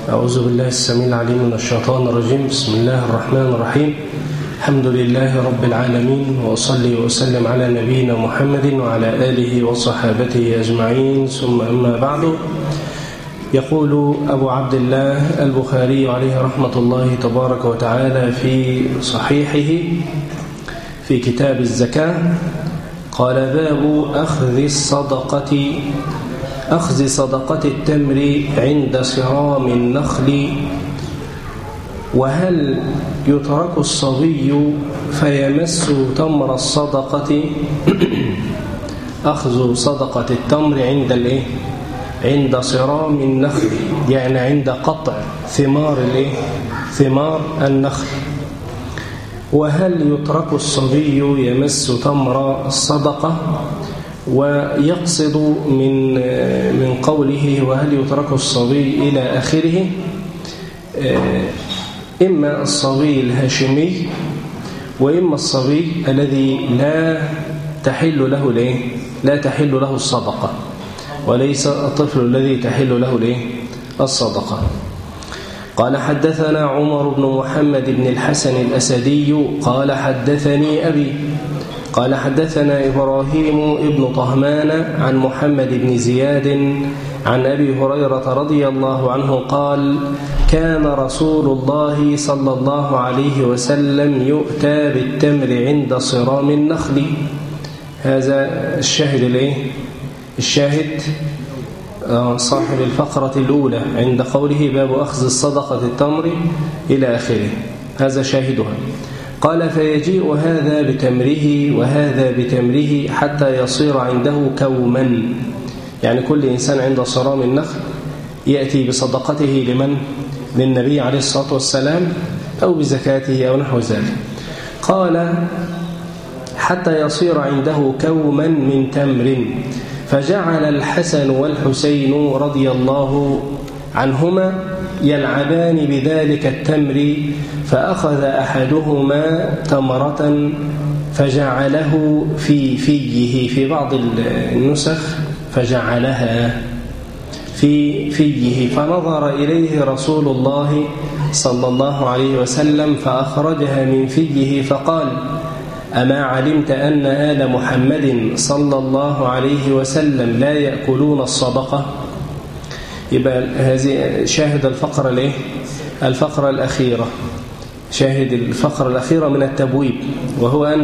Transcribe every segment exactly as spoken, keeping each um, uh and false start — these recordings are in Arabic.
أعوذ بالله السميع العليم من الشيطان الرجيم. بسم الله الرحمن الرحيم. الحمد لله رب العالمين، وأصلي وأسلم على نبينا محمد وعلى آله وصحابته أجمعين، ثم أما بعد. يقول أبو عبد الله البخاري عليه رحمة الله تبارك وتعالى في صحيحه في كتاب الزكاة، قال: باب أخذ الصدقة أخذ صدقة التمر عند صرام النخل، وهل يترك الصبي فيمس تمر الصدقة؟ أخذ صدقة التمر عند الايه؟ عند صرام النخل، يعني عند قطع ثمار الايه؟ ثمار النخل. وهل يترك الصبي يمس تمر الصدقة؟ ويقصد من من قوله وهل يترك الصبي إلى آخره إما الصبي الهاشمي، وإما الصبي الذي لا تحل له ليه؟ لا تحل له الصدقة، وليس الطفل الذي تحل له ليه؟ الصدقة. قال: حدثنا عمر بن محمد بن الحسن الأسدي قال: حدثني أبي قال: حدثنا إبراهيم ابن طهمان عن محمد بن زياد عن أبي هريرة رضي الله عنه قال: كان رسول الله صلى الله عليه وسلم يؤتى بالتمر عند صرام النخل. هذا الشاهد الايه؟ الشاهد صاحب الفقرة الأولى عند قوله باب أخذ الصدقة التمر إلى آخره، هذا شاهدها. قال: فيجيء هذا بتمره وهذا بتمره حتى يصير عنده كوما، يعني كل إنسان عند صرام النخل يأتي بصدقته لمن؟ للنبي عليه الصلاة والسلام، أو بزكاته أو نحو ذلك. قال: حتى يصير عنده كوما من تمر، فجعل الحسن والحسين رضي الله عنهما يلعبان بذلك التمر، فأخذ أحدهما تمرة فجعله في فيه، في بعض النسخ فجعلها في فيه، فنظر إليه رسول الله صلى الله عليه وسلم فأخرجها من فيه فقال: أما علمت أن آل محمد صلى الله عليه وسلم لا يأكلون الصدقة؟ يبقى هذه شاهد الفقرة الايه؟ الفقرة الأخيرة، شاهد الفقرة الأخيرة من التبويب، وهو أن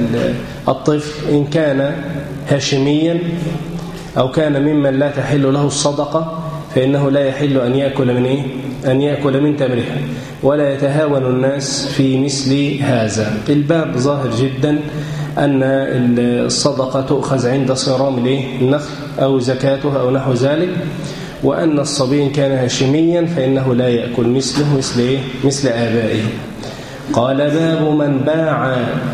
الطفل إن كان هاشميا أو كان ممن لا تحل له الصدقة فإنه لا يحل أن يأكل من إيه؟ أن يأكل من تمرها، ولا يتهاون الناس في مثل هذا. الباب ظاهر جدا أن الصدقة تؤخذ عند صرام النخل أو زكاتها أو نحو ذلك، وأن الصبي إن كان هاشميا فإنه لا يأكل مثله مثل إيه؟ مثل آبائه. قال: باب من باع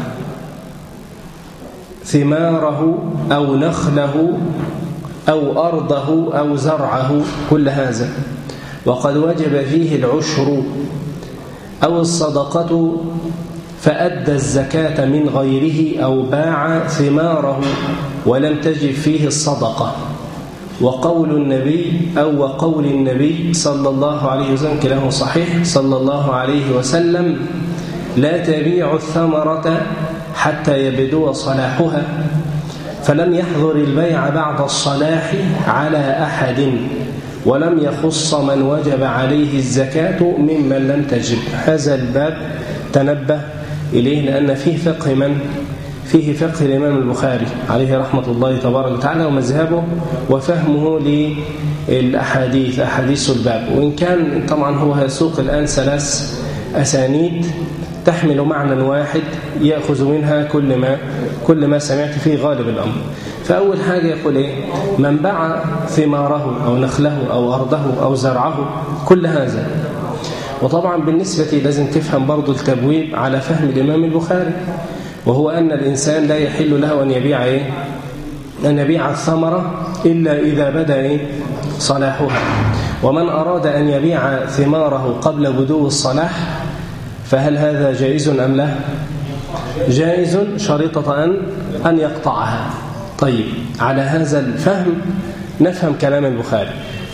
ثماره أو نخله أو أرضه أو زرعه، كل هذا وقد وجب فيه العشر أو الصدقة، فأدى الزكاة من غيره، أو باع ثماره ولم تجب فيه الصدقة. وقول النبي أو وقول النبي صلى الله عليه وسلم كلاه صحيح صلى الله عليه وسلم: لا تبيع الثمرة حتى يبدو صلاحها، فلم يحضر البيع بعد الصلاح على أحد، ولم يخص من وجب عليه الزكاة ممن لم تجب. هذا الباب تنبه إليه لأن فيه فقه من؟ فيه فقه الإمام البخاري عليه رحمة الله تبارك وتعالى ومذهبه وفهمه للأحاديث، أحاديث الباب. وإن كان طبعا هو هيسوق الآن ثلاث أسانيد تحمل معنى واحد يأخذ منها كل ما كل ما سمعت فيه غالب الأمر. فأول حاجة يقول إيه؟ من باع ثماره أو نخله أو أرضه أو زرعه، كل هذا. وطبعا بالنسبة لازم تفهم برضو التبويب على فهم الإمام البخاري، وهو أن الإنسان لا يحل له أن يبيع إيه؟ أن يبيع الثمرة إلا إذا بدأ إيه؟ صلاحها. ومن أراد أن يبيع ثماره قبل بدو الصلاح فهل هذا جائز أم لا؟ جائز، شريطة أن أن يقطعها. طيب، على هذا الفهم نفهم كلام البخاري.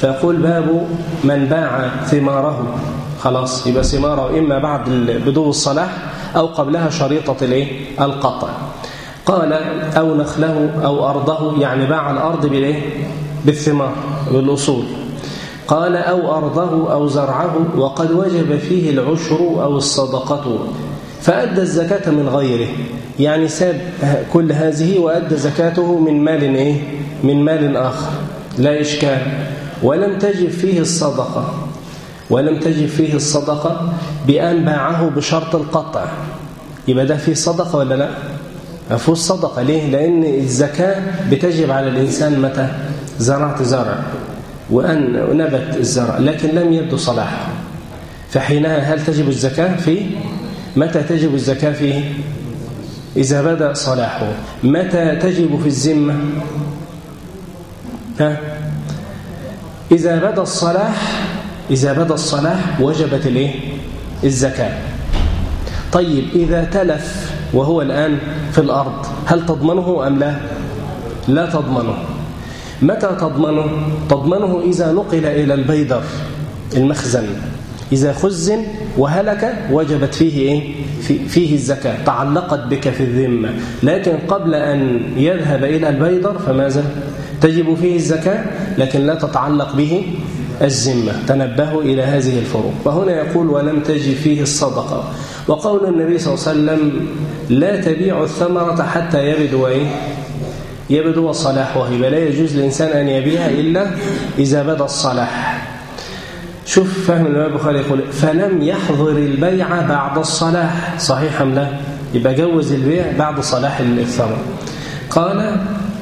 فيقول باب من باع ثماره، خلاص يبقى ثماره إما بعد بدو الصلاح أو قبلها شريطة الايه القطع. قال أو نخله أو أرضه، يعني باع الأرض بالايه بالثمار بالأصول. قال أو أرضه أو زرعه وقد وجب فيه العشر أو الصدقة فأدى الزكاة من غيره، يعني ساب كل هذه وأدى زكاته من مال إيه؟ من مال آخر لا إشكال، ولم تجب فيه الصدقة ولم تجب فيه الصدقة بأن باعه بشرط القطع، يبقى ده فيه صدقة ولا لا؟ ما فيهوش صدقة. ليه؟ لأن الزكاة بتجب على الإنسان متى زرعت زرع وأن نبت الزرع لكن لم يبدو صلاحه، فحينها هل تجب الزكاة فيه؟ متى تجب الزكاة فيه؟ إذا بدأ صلاحه. متى تجب في الذمة؟ ها؟ إذا بدأ الصلاح إذا بدأ الصلاح وجبت الإيه؟ الزكاة. طيب إذا تلف وهو الآن في الأرض هل تضمنه أم لا؟ لا تضمنه. متى تضمنه؟ تضمنه إذا نقل إلى البيدر المخزن، إذا خزن وهلك وجبت فيه إيه؟ فيه الزكاة، تعلقت بك في الذمة، لكن قبل أن يذهب إلى البيدر فماذا؟ تجب فيه الزكاة لكن لا تتعلق به الذمة. تنبهوا إلى هذه الفروق. فهنا يقول ولم تجب فيه الصدقة. وقول النبي صلى الله عليه وسلم لا تبيع الثمرة حتى يبدو إيه؟ يبدو صلاحه، يبقى لا يجوز للإنسان أن يبيع إلا إذا بدا الصلاح. شوف فهم الإمام البخاري يقول فلم يحضر البيع بعد الصلاح، صحيح أم لا؟ يبقى جوز البيع بعد صلاح الثمر. قال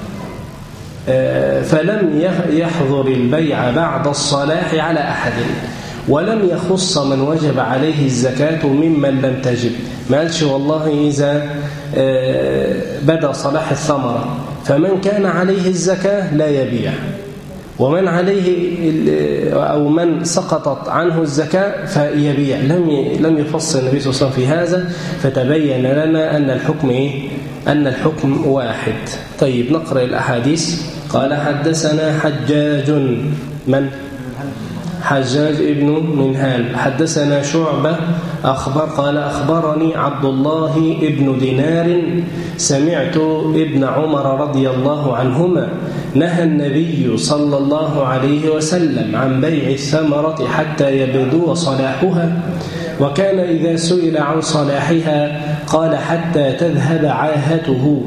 فلم يحضر البيع بعد الصلاح على أحد ولم يخص من وجب عليه الزكاة ممن لم تجب. ما قالش والله إذا بدا صلاح الثمرة فمن كان عليه الزكاة لا يبيع، ومن عليه أو من سقطت عنه الزكاة فيبيع. لم لم يفصل النبي صلى الله عليه وسلم في هذا، فتبين لنا أن الحكم إيه؟ أن الحكم واحد. طيب نقرأ الأحاديث. قال حدثنا حجاج من؟ حجاج ابن منهال. حدثنا شعبة أخبر قال أخبرني عبد الله ابن دينار سمعت ابن عمر رضي الله عنهما نهى النبي صلى الله عليه وسلم عن بيع الثمرة حتى يبدو صلاحها، وكان إذا سئل عن صلاحها قال حتى تذهب عاهته.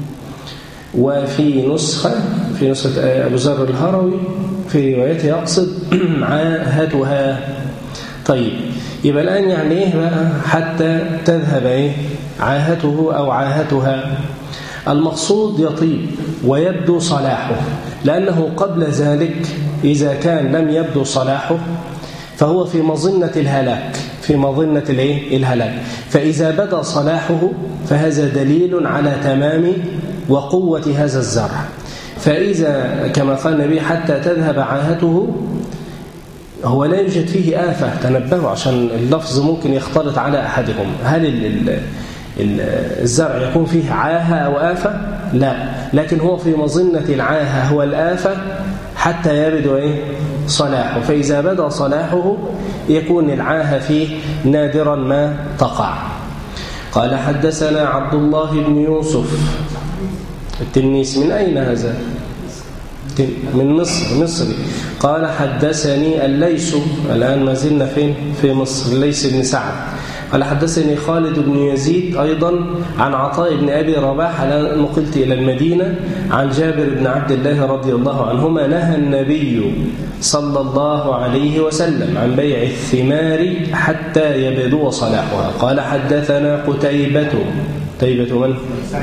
وفي نسخة في نسخة أبو ذر الهروي في روايته يقصد عاهتها. طيب يبقى الآن يعني إيه بقى حتى تذهب إيه؟ عاهته أو عاهتها. المقصود يطيب ويبدو صلاحه، لأنه قبل ذلك إذا كان لم يبدو صلاحه فهو في مظنة الهلاك في مظنة الإيه؟ الهلاك. فإذا بدا صلاحه فهذا دليل على تمام وقوة هذا الزرع. فإذا كما قال النبي حتى تذهب عاهته، هو لا يوجد فيه آفة. تنبهوا عشان اللفظ ممكن يختلط على أحدهم. هل ال ال الزرع يكون فيه عاهة أو آفة؟ لا، لكن هو في مظنة العاهة هو الآفة حتى يبدو إيه؟ صلاحه. فإذا بدا صلاحه يكون العاهة فيه نادرا ما تقع. قال حدثنا عبد الله بن يوسف التنيس. من أين هذا؟ من مصر مصري. قال حدثني الليث. الآن ما زلنا فين؟ في مصر. الليث بن سعد. قال حدثني خالد بن يزيد أيضا عن عطاء بن أبي رباح نقلت إلى المدينة عن جابر بن عبد الله رضي الله عنهما نهى النبي صلى الله عليه وسلم عن بيع الثمار حتى يبدو صلاحها. قال حدثنا قتيبة. قتيبة من؟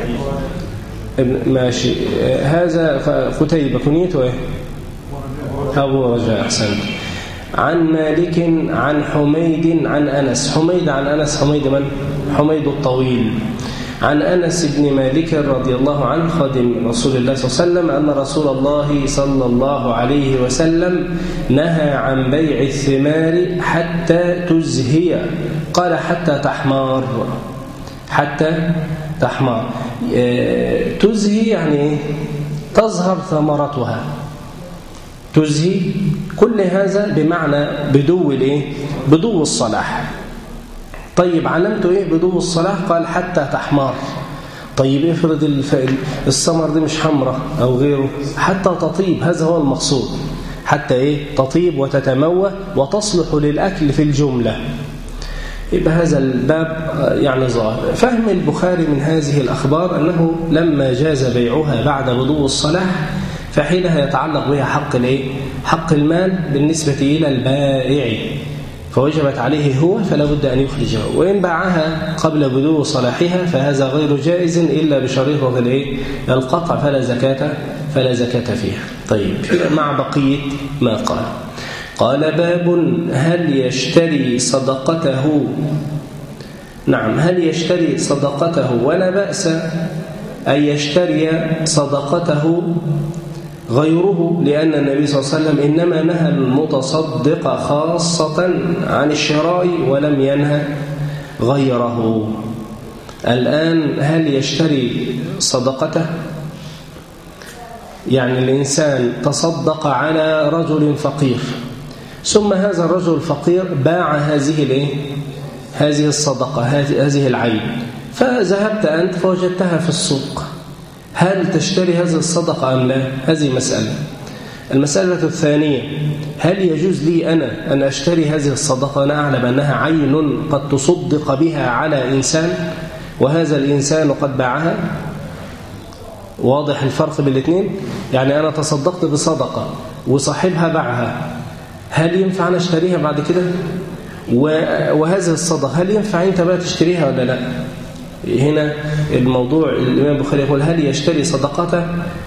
ماشي. هذا قتيبة كنيته ايه؟ أبو رجاء. أحسنت. عن مالك عن حميد عن أنس. حميد عن أنس. حميد من؟ حميد الطويل. عن أنس بن مالك رضي الله عنه خادم رسول الله صلى الله عليه وسلم أن رسول الله صلى الله عليه وسلم نهى عن بيع الثمار حتى تزهي. قال حتى تحمار. حتى تحمار. تزهي يعني تظهر ثمرتها. تزهي، كل هذا بمعنى بدو الايه؟ بدو الصلاح. طيب علمت ايه بدو الصلاح؟ قال حتى تحمر. طيب افرض الثمر دي مش حمراء او غيره، حتى تطيب، هذا هو المقصود، حتى ايه؟ تطيب وتتموى وتصلح للاكل في الجمله. يبقى هذا الباب يعني ظاهر. فهم البخاري من هذه الأخبار أنه لما جاز بيعها بعد بدو الصلاح فحينها يتعلق بها حق الايه؟ حق المال بالنسبة إلى البائع، فوجبت عليه هو فلا بد أن يخرجه. وإن باعها قبل بدو صلاحها فهذا غير جائز إلا بشريطة الايه؟ القطع، فلا زكاة فلا زكاة فيها. طيب مع بقية ما قال. قال باب هل يشتري صدقته؟ نعم، هل يشتري صدقته ولا بأس أن يشتري صدقته غيره، لأن النبي صلى الله عليه وسلم إنما نهى المتصدق خاصة عن الشراء ولم ينهى غيره. الآن هل يشتري صدقته؟ يعني الإنسان تصدق على رجل فقير، ثم هذا الرجل الفقير باع هذه الايه؟ هذه الصدقة، هذه العين، فذهبت أنت فوجدتها في السوق، هل تشتري هذه الصدقة أم لا؟ هذه مسألة. المسألة الثانية، هل يجوز لي أنا أن أشتري هذه الصدقة وأنا أعلم أنها عين قد تصدق بها على إنسان وهذا الإنسان قد باعها؟ واضح الفرق بين الاثنين؟ يعني أنا تصدقت بصدقة وصاحبها باعها، هل ينفع أنا أشتريها بعد كده؟ وهذه الصدقة هل ينفع أنت بقى تشتريها ولا لا؟ هنا الموضوع الإمام البخاري يقول هل يشتري صدقته؟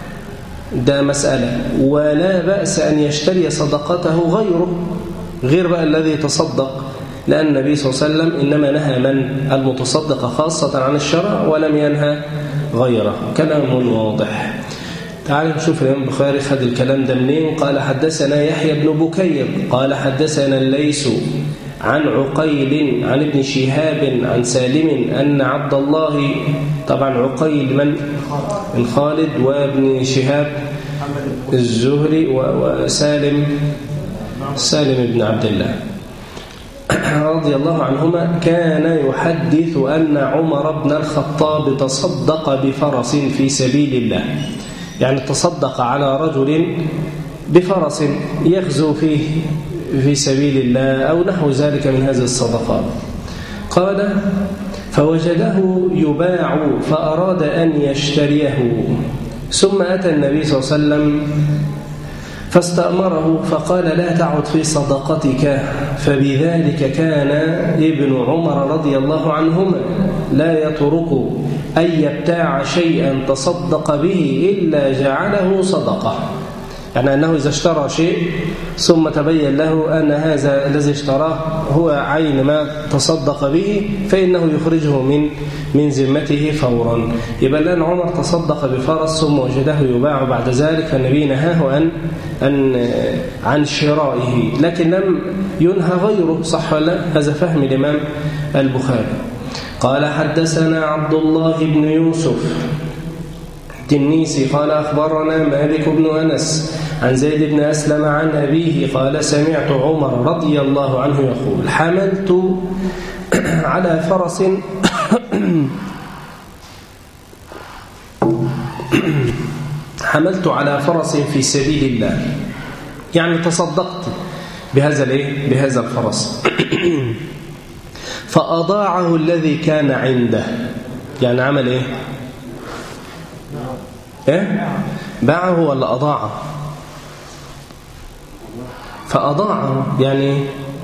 ده مسألة. ولا بأس أن يشتري صدقته غيره، غير بقى الذي تصدق، لأن النبي صلى الله عليه وسلم إنما نهى من المتصدق خاصة عن الشرع ولم ينهى غيره. كلام واضح. تعالوا نشوف الإمام البخاري خد الكلام ده منين. قال حدثنا يحيى بن بكير قال حدثنا الليث عن عقيل عن ابن شهاب عن سالم أن عبد الله، طبعا عقيل من؟ من خالد، وابن شهاب الزهري، وسالم سالم بن عبد الله رضي الله عنهما، كان يحدث أن عمر بن الخطاب تصدق بفرس في سبيل الله، يعني تصدق على رجل بفرس يغزو فيه في سبيل الله أو نحو ذلك من هذه الصدقات. قال فوجده يباع فأراد أن يشتريه، ثم أتى النبي صلى الله عليه وسلم فاستأمره فقال لا تعد في صدقتك، فبذلك كان ابن عمر رضي الله عنهما لا يترك أن يبتاع شيئا تصدق به إلا جعله صدقة، يعني أنه إذا اشترى شيء ثم تبين له أن هذا الذي اشتراه هو عين ما تصدق به فإنه يخرجه من من ذمته فورا. يبقى الآن عمر تصدق بفرس ثم وجده يباع بعد ذلك، فالنبي نهاه عن عن عن شرائه، لكن لم ينهى غيره. صح ولا؟ هذا فهم الإمام البخاري. قال حدثنا عبد الله بن يوسف التنيسي قال أخبرنا مالك بن أنس عن زيد بن أسلم عن أبيه قال سمعت عمر رضي الله عنه يقول حملت على فرس حملت على فرس في سبيل الله، يعني تصدقت بهذا الايه بهذا الفرس فأضاعه الذي كان عنده، يعني عمل ايه ايه باعه ولا أضاعه؟ فأضاعه يعني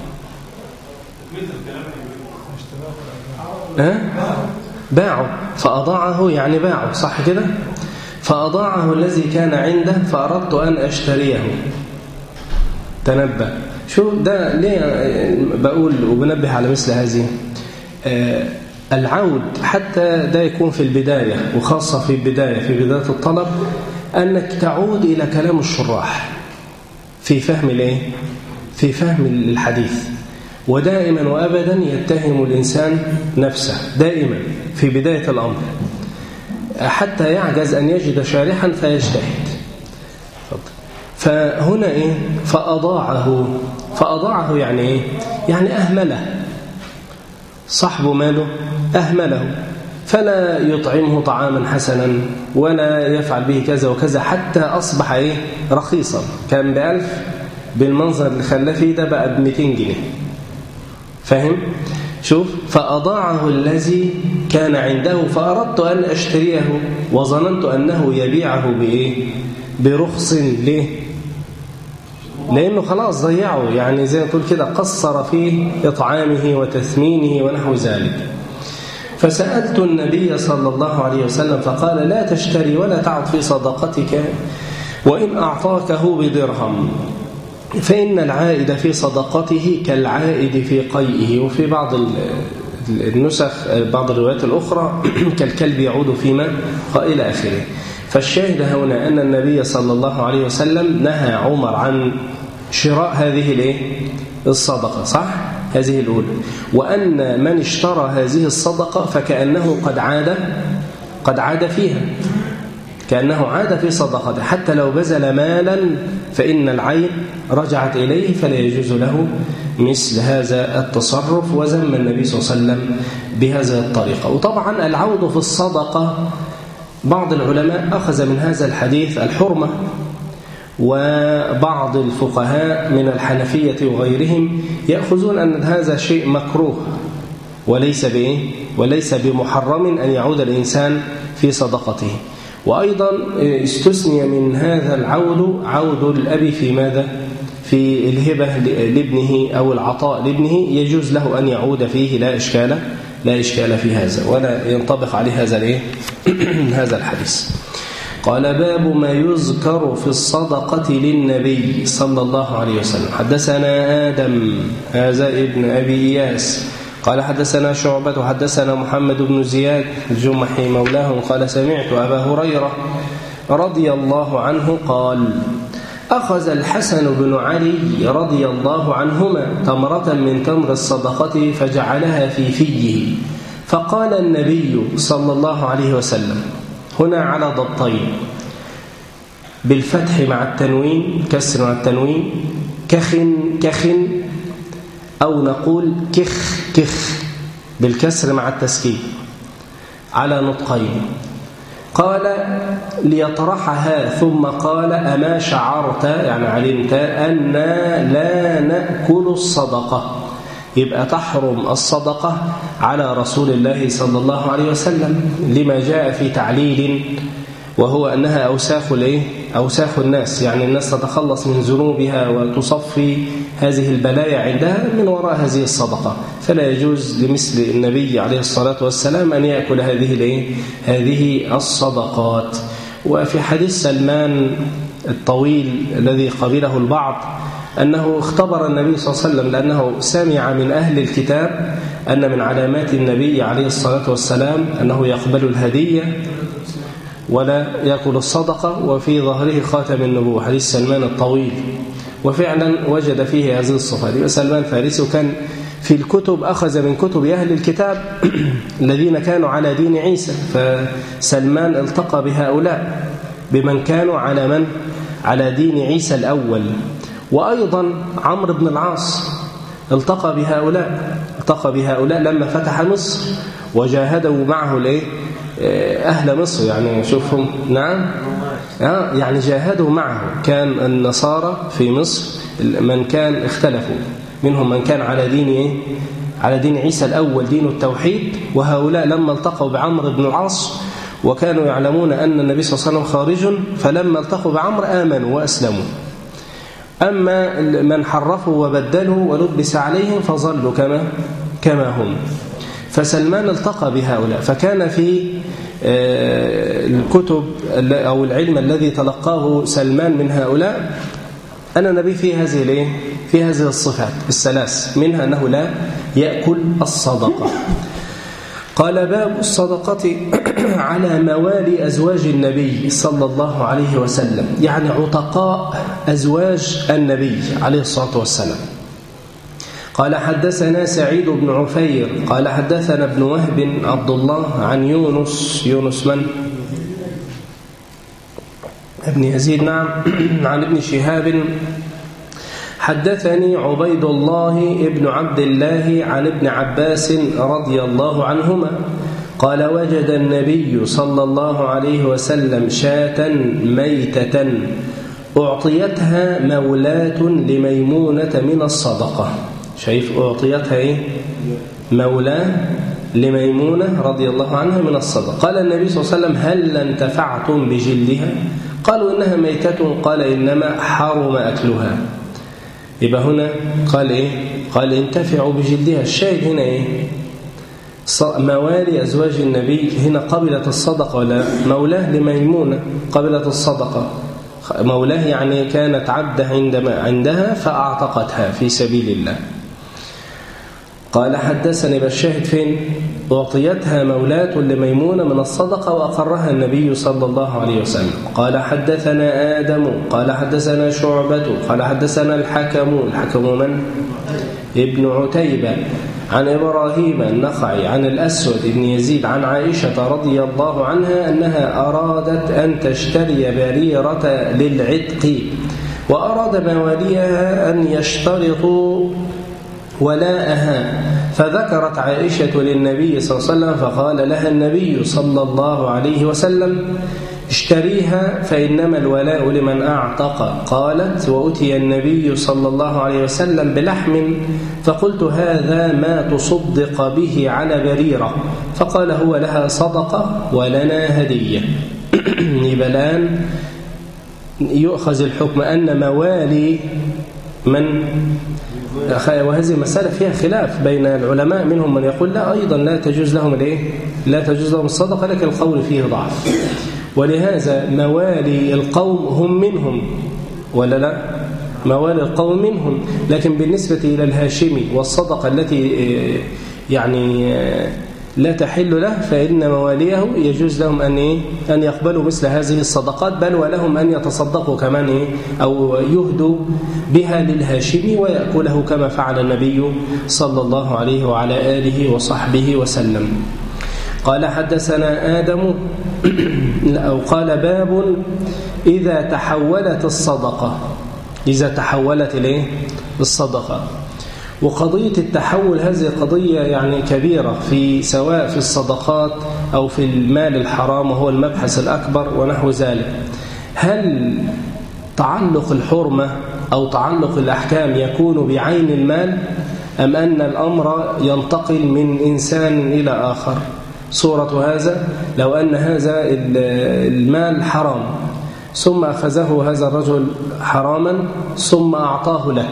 ها باعه، فأضاعه يعني باعه، صح كده؟ فأضاعه الذي كان عنده فأردت أن أشتريه. تنبه، شو ده ليه بقول وبنبه على مثل هذه؟ آه العود حتى ده يكون في البداية، وخاصة في البداية في بداية الطلب، أنك تعود إلى كلام الشراح في فهم الايه؟ في فهم الحديث. ودائما وأبدا يتهم الإنسان نفسه دائما في بداية الأمر حتى يعجز أن يجد شارحا فيجتهد. فهنا إيه؟ فأضاعه فأضاعه يعني إيه؟ يعني أهمله، صاحب ماله أهمله، فلا يطعمه طعاما حسنا ولا يفعل به كذا وكذا حتى أصبح إيه؟ رخيصا. كان بألف، بالمنظر اللي خلاه فيه ده بقى بمئتين جنيه. فهم؟ شوف، فأضاعه الذي كان عنده فأردت أن أشتريه وظننت أنه يبيعه بإيه؟ برخص. ليه؟ لأنه خلاص ضيعه، يعني زي ما تقول كده قصر في إطعامه وتثمينه ونحو ذلك. فسألت النبي صلى الله عليه وسلم فقال لا تشتري ولا تعد في صدقتك وإن أعطاكه بدرهم، فإن العائد في صدقته كالعائد في قيئه. وفي بعض النسخ بعض الروايات الأخرى كالكلب يعود فيما إلى آخره. فالشاهد هنا أن النبي صلى الله عليه وسلم نهى عمر عن شراء هذه الصدقة، صح؟ هذه الأولى. وأن من اشترى هذه الصدقة فكأنه قد عاد قد عاد فيها، كأنه عاد في صدقته، حتى لو بذل مالا فإن العين رجعت إليه، فلا يجوز له مثل هذا التصرف. وذم النبي صلى الله عليه وسلم بهذه الطريقة. وطبعا العود في الصدقة بعض العلماء أخذ من هذا الحديث الحرمة، وبعض الفقهاء من الحنفية وغيرهم يأخذون أن هذا شيء مكروه وليس بإيه؟ وليس بمحرم أن يعود الإنسان في صدقته. وأيضا استثني من هذا العود عود الأب في ماذا؟ في الهبة لابنه أو العطاء لابنه، يجوز له أن يعود فيه، لا إشكال لا إشكال في هذا، ولا ينطبق عليه هذا الإيه؟ هذا الحديث. قال باب ما يذكر في الصدقة للنبي صلى الله عليه وسلم. حدثنا آدم هذا ابن أبي إياس قال حدثنا شعبة حدثنا محمد بن زياد الجمحي مولاه قال سمعت أبا هريرة رضي الله عنه قال أخذ الحسن بن علي رضي الله عنهما تمرة من تمر الصدقة فجعلها في فيه، فقال النبي صلى الله عليه وسلم، هنا على ضبطين، بالفتح مع التنوين، كسر مع التنوين، كخ كخ، أو نقول كخ كخ بالكسر مع التسكين على نطقين. قال ليطرحها ثم قال أما شعرت يعني علمت أن لا نأكل الصدقة، يبقى تحرم الصدقة على رسول الله صلى الله عليه وسلم لما جاء في تعليل، وهو أنها أوساخ الإيه؟ أوساخ الناس، يعني الناس تتخلص من ذنوبها وتصفي هذه البلايا عندها من وراء هذه الصدقة، فلا يجوز لمثل النبي عليه الصلاة والسلام أن يأكل هذه الإيه؟ هذه الصدقات. وفي حديث سلمان الطويل الذي قبله البعض أنه اختبر النبي صلى الله عليه وسلم لأنه سمع من أهل الكتاب أن من علامات النبي عليه الصلاة والسلام أنه يقبل الهدية ولا يأكل الصدقة، وفي ظهره خاتم النبوة، حديث سلمان الطويل. وفعلا وجد فيه هذه الصفات. سلمان فارسي، وكان في الكتب أخذ من كتب أهل الكتاب الذين كانوا على دين عيسى، فسلمان التقى بهؤلاء بمن كانوا على من؟ على دين عيسى الأول. وأيضا عمرو بن العاص التقى بهؤلاء التقى بهؤلاء لما فتح مصر وجاهدوا معه الايه أهل مصر، يعني شوفهم، نعم يعني جاهدوا معه. كان النصارى في مصر من كان اختلفوا، منهم من كان على دين ايه؟ على دين عيسى الأول، دين التوحيد، وهؤلاء لما التقوا بعمرو بن العاص وكانوا يعلمون أن النبي صلى الله عليه وسلم خارج، فلما التقوا بعمرو آمنوا وأسلموا. أما من حرفوا وبدلوا ولبس عليهم فظلوا كما كما هم. فسلمان التقى بهؤلاء، فكان في الكتب أو العلم الذي تلقاه سلمان من هؤلاء أن النبي في هذه في هذه الصفات الثلاث، منها أنه لا يأكل الصدقة. قال باب الصدقة على موالي أزواج النبي صلى الله عليه وسلم، يعني عتقاء أزواج النبي عليه الصلاة والسلام. قال حدثنا سعيد بن عفير قال حدثنا ابن وهب عبد الله عن يونس يونس من؟ ابن يزيد نعم عن ابن شهاب حدثني عبيد الله ابن عبد الله عن ابن عباس رضي الله عنهما قال وجد النبي صلى الله عليه وسلم شاة ميتة أعطيتها مولاة لميمونة من الصدقة. شايف أعطيتها إيه؟ مولاة لميمونة رضي الله عنها من الصدقة. قال النبي صلى الله عليه وسلم هل انتفعتم بجلدها؟ قالوا إنها ميتة. قال إنما حرم أكلها. يبقى هنا قال إيه؟ قال انتفعوا بجلدها. الشاهد هنا إيه؟ موالي أزواج النبي هنا قبلت الصدقة ولا مولاه لميمونة قبلت الصدقة. مولاه يعني كانت عبدة عندما عندها فأعتقتها في سبيل الله. قال حدثني بالشاهد فين؟ أعطيتها مولاة لميمونة من الصدقة وأقرها النبي صلى الله عليه وسلم. قال حدثنا آدم قال حدثنا شعبة قال حدثنا الحكم. الحكم من؟ ابن عتيبة عن إبراهيم النخعي عن الأسود بن يزيد عن عائشة رضي الله عنها أنها أرادت أن تشتري بريرة للعتق وأراد مواليها أن يشترطوا ولاءها فذكرت عائشة للنبي صلى الله عليه وسلم فقال لها النبي صلى الله عليه وسلم اشتريها فإنما الولاء لمن أعتق. قالت وأتي النبي صلى الله عليه وسلم بلحم فقلت هذا ما تصدق به على بريرة فقال هو لها صدقة ولنا هدية. يبلان يؤخذ الحكم أن موالي من وهذه المسألة فيها خلاف بين العلماء منهم من يقول لا أيضا لا تجوز لهم الايه لا تجوز لهم الصدقة لكن القول فيه ضعف ولهذا موالي القوم هم منهم ولا لا موالي القوم منهم لكن بالنسبة إلى الهاشمي والصدقة التي يعني لا تحل له فإن مواليه يجوز لهم أن إيه؟ أن يقبلوا مثل هذه الصدقات بل ولهم أن يتصدقوا كمان إيه؟ أو يهدوا بها للهاشمي ويأكله كما فعل النبي صلى الله عليه وعلى آله وصحبه وسلم. قال حدثنا آدم أو قال باب إذا تحولت الصدقة إذا تحولت إليه الصدقة. وقضية التحول هذه قضية يعني كبيرة في سواء في الصدقات أو في المال الحرام وهو المبحث الأكبر ونحو ذلك. هل تعلق الحرمة أو تعلق الأحكام يكون بعين المال أم أن الأمر ينتقل من إنسان إلى آخر؟ صورة هذا لو أن هذا المال حرام ثم أخذه هذا الرجل حراما ثم أعطاه لك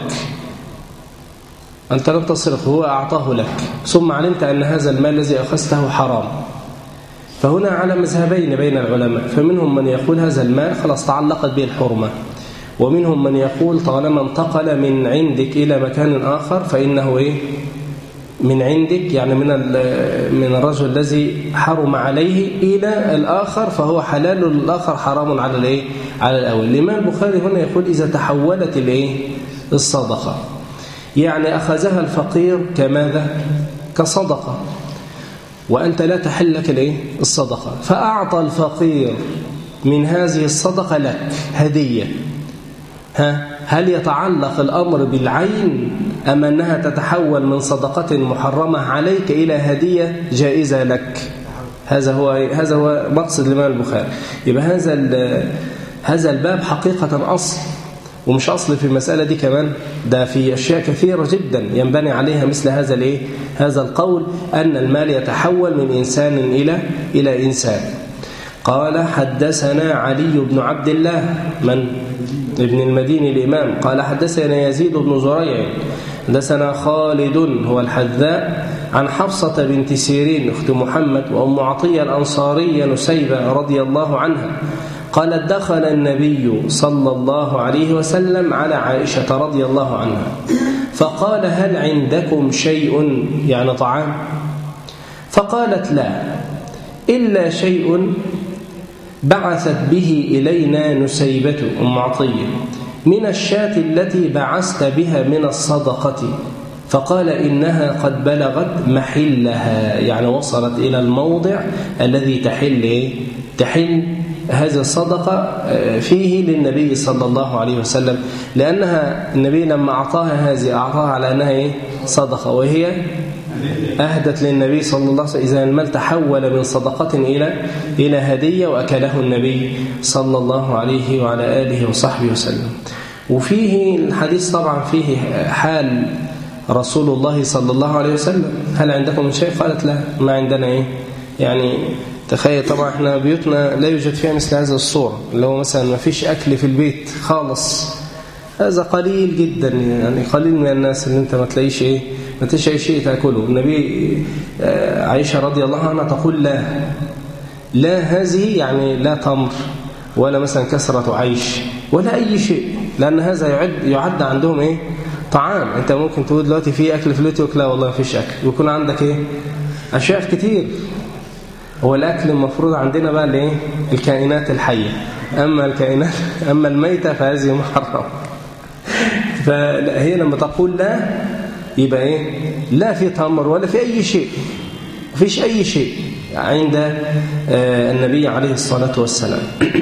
أنت لم تصرفه هو أعطاه لك ثم علمت أن هذا المال الذي أخذته حرام فهنا على مذهبين بين العلماء فمنهم من يقول هذا المال خلاص تعلقت به الحرمة ومنهم من يقول طالما انتقل من عندك إلى مكان آخر فإنه إيه من عندك يعني من من الرجل الذي حرم عليه إلى الآخر فهو حلال للآخر حرام على الإيه على الأول. الإمام البخاري هنا يقول إذا تحولت الإيه الصدقة يعني أخذها الفقير كماذا كصدقة وأنت لا تحل لك الإيه الصدقة فأعطى الفقير من هذه الصدقة لك هدية. ها هل يتعلق الأمر بالعين أم أنها تتحول من صدقة محرمة عليك إلى هدية جائزة لك؟ هذا هو هذا هو مقصد الإمام البخاري. يبقى هذا هذا الباب حقيقة أصل ومش أصل في المسألة دي كمان ده في أشياء كثيرة جدا ينبني عليها مثل هذا الإيه هذا القول أن المال يتحول من إنسان إلى إلى إنسان. قال حدثنا علي بن عبد الله من ابن المديني الإمام قال حدثنا يزيد بن زريع حدثنا خالد هو الحذاء عن حفصة بنت سيرين أخت محمد وأم عطية الأنصارية نسيبة رضي الله عنها قالت دخل النبي صلى الله عليه وسلم على عائشة رضي الله عنها فقال هل عندكم شيء يعني طعام فقالت لا إلا شيء بعثت به إلينا نسيبة أم عطية من الشاة التي بعثت بها من الصدقة فقال إنها قد بلغت محلها يعني وصلت إلى الموضع الذي تحل تحل هذه الصدقة فيه للنبي صلى الله عليه وسلم، لأنها النبي لما أعطاها هذه أعطاها على أنها إيه؟ صدقة، وهي أهدت للنبي صلى الله عليه وسلم. إذا المال تحول من صدقة إلى إلى هدية وأكله النبي صلى الله عليه وعلى آله وصحبه وسلم. وفيه الحديث طبعا فيه حال رسول الله صلى الله عليه وسلم: هل عندكم من شيء؟ قالت لا، ما عندنا. إيه يعني؟ تخيل طبعا احنا بيوتنا لا يوجد فيها مثل هذه الصورة، اللي هو مثلا ما فيش أكل في البيت خالص، هذا قليل جدا، يعني قليل من الناس اللي انت ما تلاقيش ايه ما تلاقيش اي شيء تاكله. النبي عائشة رضي الله عنها تقول لا لا، هذه يعني لا تمر ولا مثلا كسرة عيش ولا أي شيء، لأن هذا يعد يعد عندهم ايه طعام. انت ممكن تقول دلوقتي في أكل في بيتك، لا والله ما فيش أكل، ويكون عندك ايه أشياء كتير. هو الأكل المفروض عندنا بقى الايه الكائنات الحية، أما الكائنات أما الميتة فهذه محرم. فهي لما تقول لا يبقى ايه لا في تمر ولا في أي شيء، مفيش أي شيء عند النبي عليه الصلاة والسلام.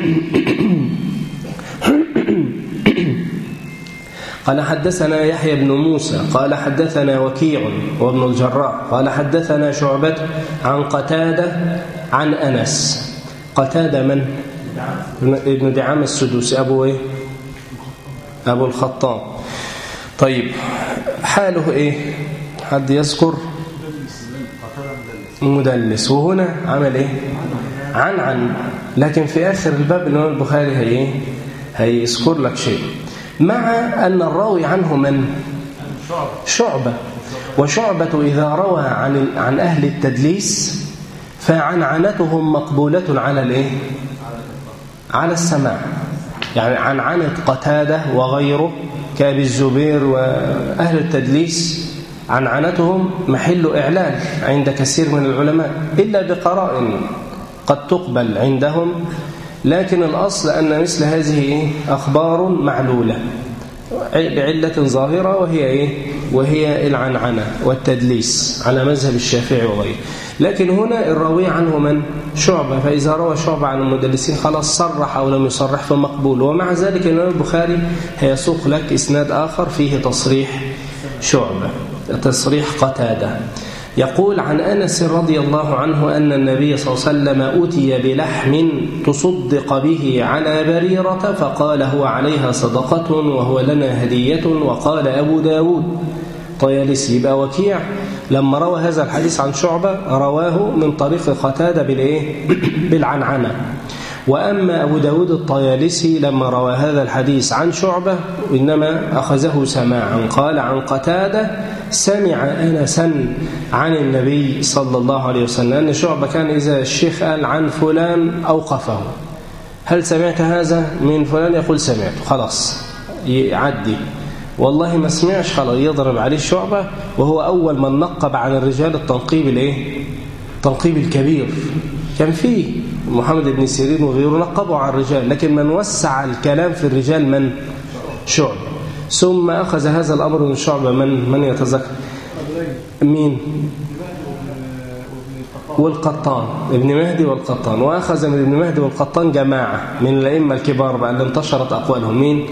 قال حدثنا يحيى بن موسى قال حدثنا وكيع وابن الجراح قال حدثنا شعبة عن قتادة عن أنس. قتادة من؟ ابن دعامة السدوسي، أبو إيه؟ أبو الخطاب. طيب حاله إيه؟ حد يذكر؟ مدلس. وهنا عمل إيه؟ عن عن لكن في آخر الباب الإمام البخاري هي إيه؟ هيذكر لك شيء، مع أن الراوي عنه من؟ شعبة. وشعبة إذا روى عن عن أهل التدليس فعنعنتهم مقبولة على الإيه؟ على السماع. يعني عنعنة قتادة وغيره كأبي الزبير وأهل التدليس عنعنتهم محل إعلال عند كثير من العلماء، إلا بقرائن قد تقبل عندهم، لكن الأصل أن مثل هذه أخبار معلولة بعلة ظاهرة، وهي إيه؟ وهي العنعنة والتدليس على مذهب الشافعي وغيره. لكن هنا الراوي عنه من؟ شعبة. فإذا روى شعبة عن المدلسين خلاص صرح أو لم يصرح فمقبول. ومع ذلك الإمام البخاري هيسوق لك إسناد آخر فيه تصريح شعبة، تصريح قتادة. يقول عن أنس رضي الله عنه أن النبي صلى الله عليه وسلم أتي بلحم تصدق به على بريرة فقال هو عليها صدقة وهو لنا هدية. وقال أبو داود طيالسي. يبقى وكيع لما روى هذا الحديث عن شعبة رواه من طريق قتادة بالإيه؟ بالعنعنة. وأما أبو داود الطيالسي لما روى هذا الحديث عن شعبة إنما أخذه سماعا، قال عن قتادة سمع أنسا عن النبي صلى الله عليه وسلم. أن شعبة كان إذا الشيخ قال عن فلان أوقفه، هل سمعت هذا من فلان؟ يقول سمعت، خلاص يعدي. والله ما سمعش خلاص يضرب عليه شعبة. وهو أول من نقب عن الرجال التنقيب الإيه؟ التنقيب الكبير. كان فيه محمد بن سيرين وغيره نقبوا على الرجال، لكن من وسع الكلام في الرجال من؟ شعبة. ثم أخذ هذا الأمر من شعبة من من يتذكر مين؟ والقطان، ابن مهدي والقطان. وأخذ من ابن مهدي والقطان جماعة من الأئمة الكبار بقى اللي انتشرت أقوالهم. مين؟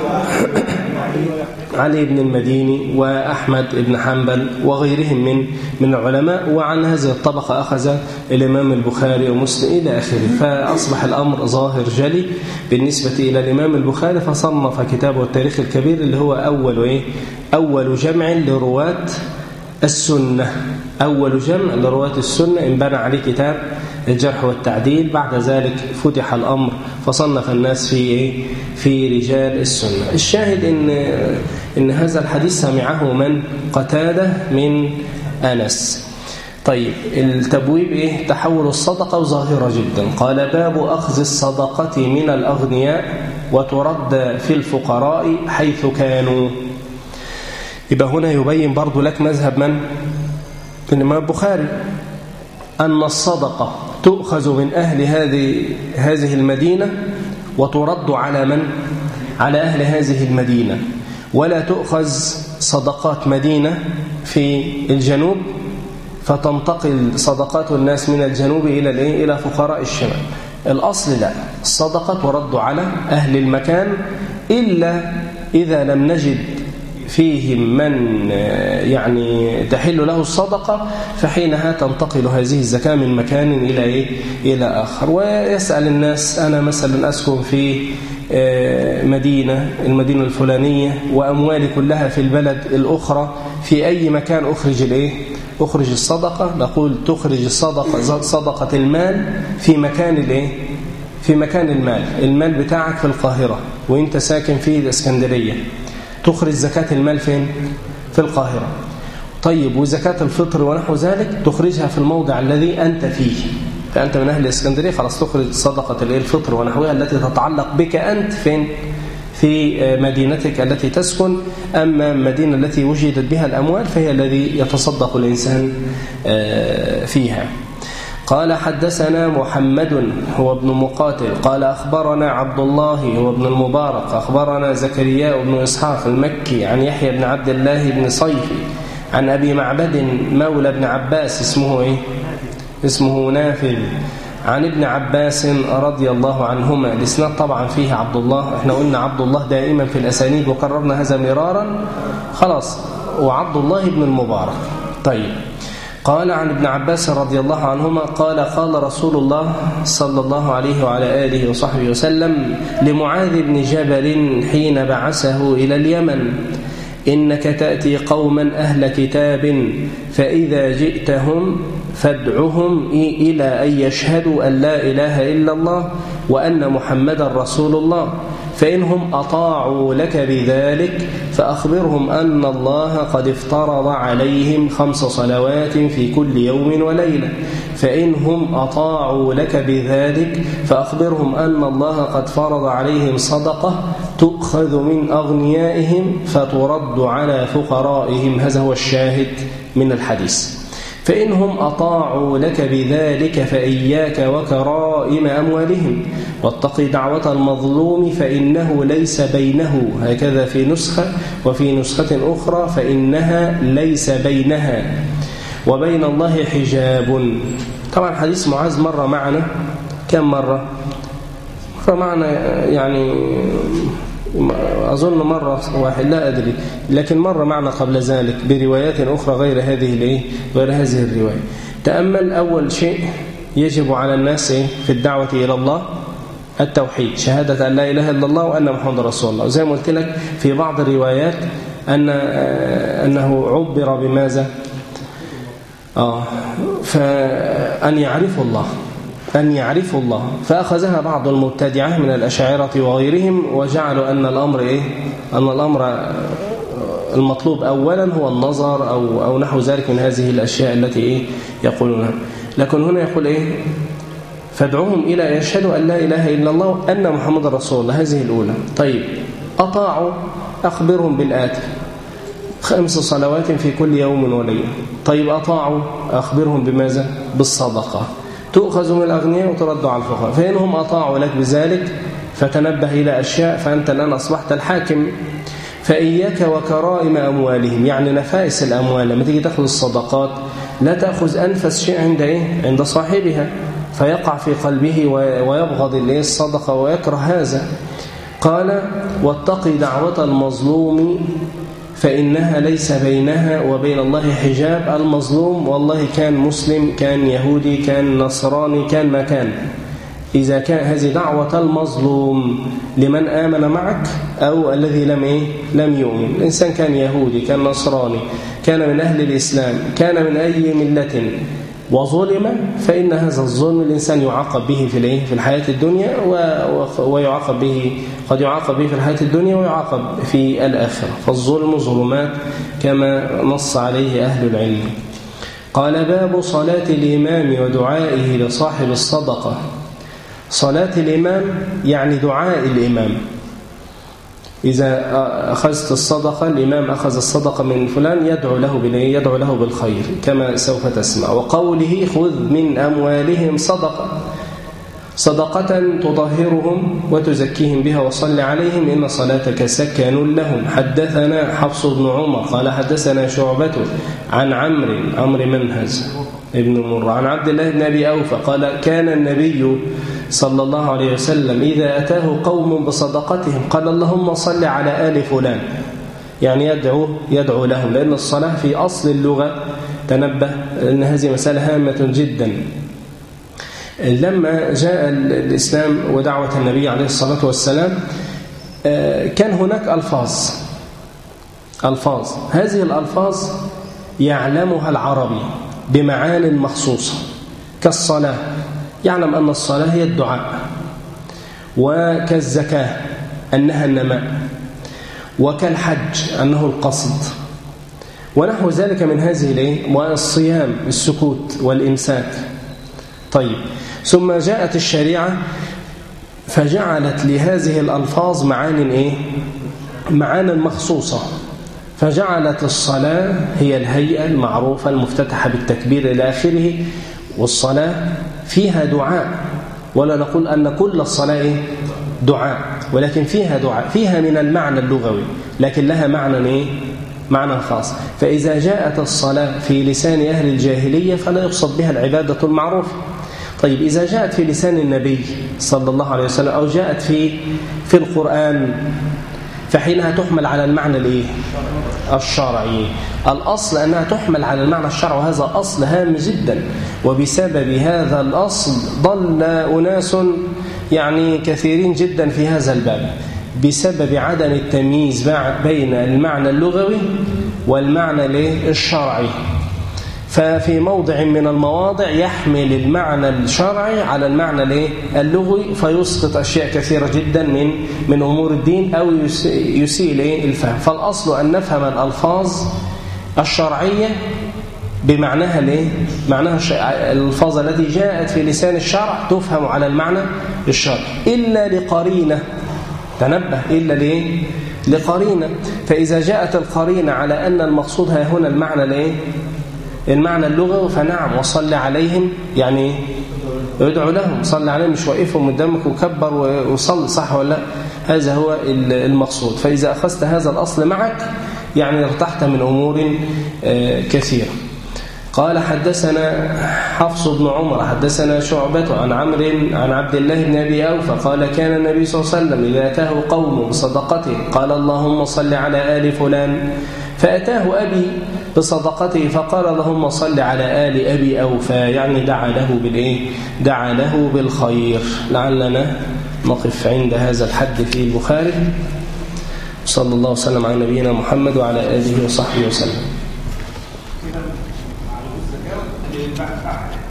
علي بن المديني وأحمد بن حنبل وغيرهم من من العلماء. وعن هذه الطبقة أخذ الإمام البخاري ومسلم إلى آخره. فأصبح الأمر ظاهر جلي بالنسبة إلى الإمام البخاري، فصنف كتابه التاريخ الكبير اللي هو أول إيه؟ أول جمع لرواة السنة، أول جمع لرواة السنة انبنى عليه كتاب الجرح والتعديل. بعد ذلك فتح الأمر فصنف الناس في إيه؟ في رجال السنة. الشاهد إن إن هذا الحديث سمعه من؟ قتادة من أنس. طيب التبويب إيه؟ تحول الصدقة وظاهرة جدا. قال باب أخذ الصدقة من الأغنياء وترد في الفقراء حيث كانوا. يبقى هنا يبين برضو لك مذهب من؟ الإمام البخاري، أن الصدقة تؤخذ من أهل هذه هذه المدينة وترد على من؟ على أهل هذه المدينة، ولا تؤخذ صدقات مدينة في الجنوب فتنتقل صدقات الناس من الجنوب إلى الإيه؟ إلى فقراء الشمال. الأصل لا، الصدقة ترد على أهل المكان إلا إذا لم نجد فيهم من يعني تحل له الصدقة، فحينها تنتقل هذه الزكاة من مكان إلى إيه؟ إلى آخر. ويسأل الناس: أنا مثلا أسكن في مدينة المدينة الفلانية وأموالي كلها في البلد الأخرى، في أي مكان أخرج الإيه؟ أخرج الصدقة؟ نقول تخرج الصدقة صدقة المال في مكان الإيه؟ في مكان المال. المال بتاعك في القاهرة وإنت ساكن في الإسكندرية، تخرج زكاة المال فين؟ في القاهرة. طيب وزكاة الفطر ونحو ذلك تخرجها في الموضع الذي أنت فيه، فأنت من أهل الإسكندرية خلاص تخرج صدقة الفطر ونحوها التي تتعلق بك أنت فين؟ في مدينتك التي تسكن. أما المدينة التي وجدت بها الأموال فهي الذي يتصدق الإنسان فيها. قال: حدثنا محمد هو ابن مقاتل قال أخبرنا عبد الله هو ابن المبارك أخبرنا زكريا بن إسحاق المكي عن يحيى بن عبد الله بن صيفي عن أبي معبد مولى ابن عباس اسمه إيه؟ اسمه نافذ عن ابن عباس رضي الله عنهما. الإسناد طبعا فيه عبد الله، احنا قلنا عبد الله دائما في الأسانيد وكررنا هذا مرارا خلاص، وعبد الله بن المبارك. طيب، قال عن ابن عباس رضي الله عنهما قال: قال رسول الله صلى الله عليه وعلى آله وصحبه وسلم لمعاذ بن جبل حين بعثه إلى اليمن: إنك تأتي قوما أهل كتاب، فإذا جئتهم فادعهم إلى أن يشهدوا أن لا إله إلا الله وأن محمدا رسول الله، فإنهم أطاعوا لك بذلك فأخبرهم أن الله قد افترض عليهم خمس صلوات في كل يوم وليلة، فإنهم أطاعوا لك بذلك فأخبرهم أن الله قد فرض عليهم صدقة تؤخذ من أغنيائهم فترد على فقرائهم. هذا هو الشاهد من الحديث. فإنهم أطاعوا لك بذلك فإياك وكرائم أموالهم، واتق دعوة المظلوم فإنه ليس بينه، هكذا في نسخة، وفي نسخة أخرى فإنها ليس بينها وبين الله حجاب. طبعا حديث معاذ مرة معنا كم مرة؟ مرة معنا يعني أظن مرة واحد لا أدري، لكن مرة معنا قبل ذلك بروايات أخرى غير هذه الإيه؟ غير هذه الرواية. تأمل أول شيء يجب على الناس في الدعوة إلى الله التوحيد، شهادة أن لا إله إلا الله وأن محمد رسول الله. وزي ما قلت لك في بعض الروايات أن أنه عبر بماذا؟ آه فأن يعرفوا الله، أن يعرفوا الله، فأخذها بعض المبتدعة من الأشاعرة وغيرهم وجعلوا أن الأمر إيه؟ أن الأمر المطلوب أولا هو النظر أو أو نحو ذلك من هذه الأشياء التي إيه؟ يقولونها. لكن هنا يقول إيه؟ فادعوهم إلى يشهدوا أن لا إله إلا الله وأن محمد رسول الله. هذه الأولى. طيب، أطاعوا أخبرهم بالآتي: خمس صلوات في كل يوم وليلة. طيب، أطاعوا أخبرهم بماذا؟ بالصدقة تؤخذ من الأغنياء وترد على الفقراء. فإنهم أطاعوا لك بذلك فتنبه إلى أشياء، فأنت الآن أصبحت الحاكم. فإياك وكرائم أموالهم، يعني نفائس الأموال. لما تيجي تأخذ الصدقات لا تأخذ أنفس شيء عند إيه؟ عند صاحبها، فيقع في قلبه ويبغض الصدقة ويكره هذا. قال: واتق دعوة المظلوم فإنها ليس بينها وبين الله حجاب. المظلوم والله كان مسلم، كان يهودي، كان نصراني، كان ما كان، إذا كان هذه دعوة المظلوم لمن آمن معك أو الذي لم إيه؟ لم يؤمن. الإنسان كان يهودي، كان نصراني، كان من أهل الإسلام، كان من أي ملة، وظلم، فإن هذا الظلم الإنسان يعاقب به في الايه؟ في الحياة الدنيا، ويعاقب به، قد يعاقب به في الحياة الدنيا ويعاقب في الآخرة. فالظلم ظلمات كما نص عليه أهل العلم. قال: باب صلاة الإمام ودعائه لصاحب الصدقة. صلاة الإمام يعني دعاء الإمام. إذا أخذت الصدقة، الإمام أخذ الصدقة من فلان، يدعو له بالإيه؟ يدعو له بالخير كما سوف تسمع. وقوله: خذ من أموالهم صدقة، صدقة تطهرهم وتزكيهم بها وصل عليهم إن صلاتك سكن لهم. حدثنا حفص بن عمر قال حدثنا شعبة عن عمرو عمرو منهز ابن مرة عن عبد الله بن أبي أوفى قال: كان النبي صلى الله عليه وسلم إذا أتاه قوم بصدقتهم قال اللهم صل على آل فلان، يعني يدعو, يدعو لهم، لأن الصلاة في أصل اللغة تنبه أن هذه مسألة هامة جدا. لما جاء الإسلام ودعوة النبي عليه الصلاة والسلام كان هناك ألفاظ ألفاظ هذه الألفاظ يعلمها العربي بمعان مخصوصة، كالصلاة يعلم أن الصلاة هي الدعاء، وكالزكاة أنها النماء، وكالحج أنه القصد، ونحو ذلك من هذه الايه، والصيام السكوت والإمساك. طيب، ثم جاءت الشريعة فجعلت لهذه الألفاظ معان إيه؟ معان مخصوصة، فجعلت الصلاة هي الهيئة المعروفة المفتتحة بالتكبير إلى آخره، والصلاة فيها دعاء، ولا نقول أن كل الصلاة دعاء، ولكن فيها دعاء، فيها من المعنى اللغوي، لكن لها معنى إيه؟ معنى خاص. فإذا جاءت الصلاة في لسان أهل الجاهلية فلا يقصد بها العبادة المعروفة. طيب، إذا جاءت في لسان النبي صلى الله عليه وسلم أو جاءت في في القرآن فحينها تحمل على المعنى الإيه؟ الشرعي. الأصل أنها تحمل على المعنى الشرعي، وهذا أصل هام جدا، وبسبب هذا الأصل ضل أناس يعني كثيرين جدا في هذا الباب، بسبب عدم التمييز بين المعنى اللغوي والمعنى الشرعي. ففي موضع من المواضع يحمل المعنى الشرعي على المعنى اللغوي، فيسقط أشياء كثيرة جدا من من أمور الدين، أو يسيء الفهم. فالأصل أن نفهم الألفاظ الشرعية بمعناها ليه؟ معناها الألفاظ التي جاءت في لسان الشرع تفهم على المعنى الشرعي، إلا لقرينة، تنبه، إلا ليه؟ لقرينة. فإذا جاءت القرينة على أن المقصود ها هنا المعنى ليه؟ المعنى اللغوي، فنعم، وصل عليهم، يعني ادعو لهم، صل عليهم، مش وقفهم قدامك وكبر وصل، صح ولا لا؟ هذا هو المقصود. فإذا أخذت هذا الأصل معك يعني ارتحت من أمور كثيرة. قال حدثنا حفص بن عمر حدثنا شعبة عن عمرو عن عبد الله بن أبي أوفى قال كان النبي صلى الله عليه وسلم إذا أتاه قوم بصدقته قال اللهم صل على آل فلان، فأتاه أبي بصدقته فقال اللهم صل على آل أبي أوفى، يعني دعا له بالإيه؟ دعا له بالخير. لعلنا نقف عند هذا الحد في البخاري. صلى الله وسلم على نبينا محمد وعلى آله وصحبه وسلم.